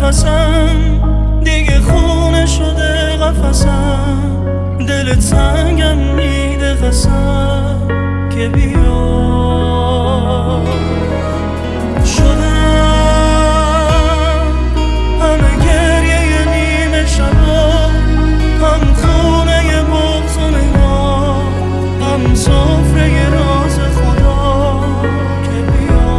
نفسم دیگه خونه شده قفسم، دل تنگم میده قسم که بیا. شدم همه گریه نیمه شبا، هم خونه بغض و نگاه، هم سفره راز خدا که بیا.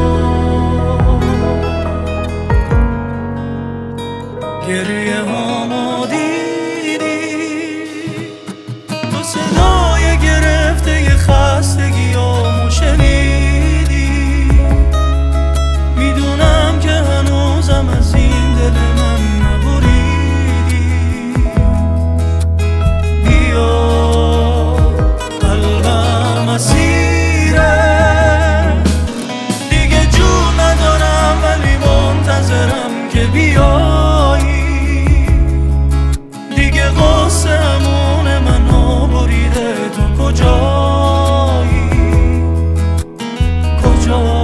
گریه هامو دیدی تو، صدای گرفته ی خستگیامو شنیدی. میدونم که هنوزم از این دل من نبریدی. بیا قلبم اسیره، دیگه جون ندارم ولی منتظرم که بیایی. دیگه قصه همون منو بریده، تو کجایی کجا؟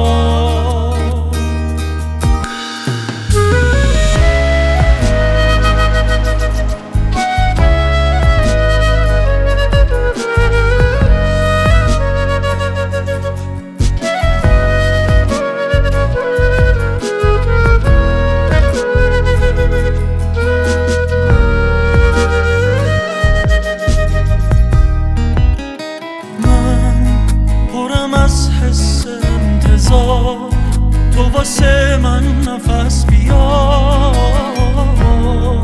تو واسه من نفس بیار،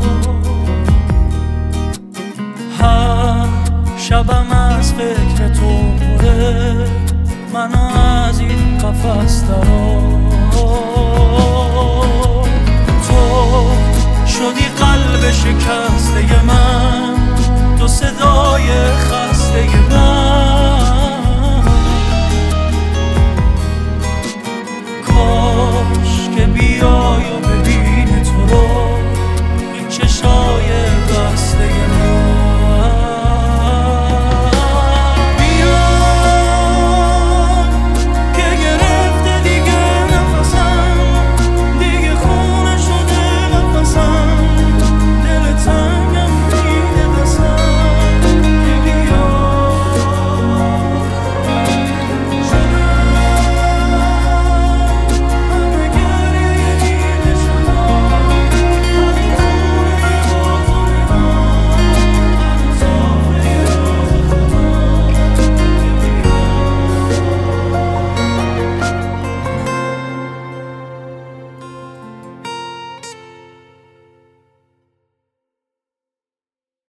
هر شبم از فکر تو پره، منو از این قفس درآور.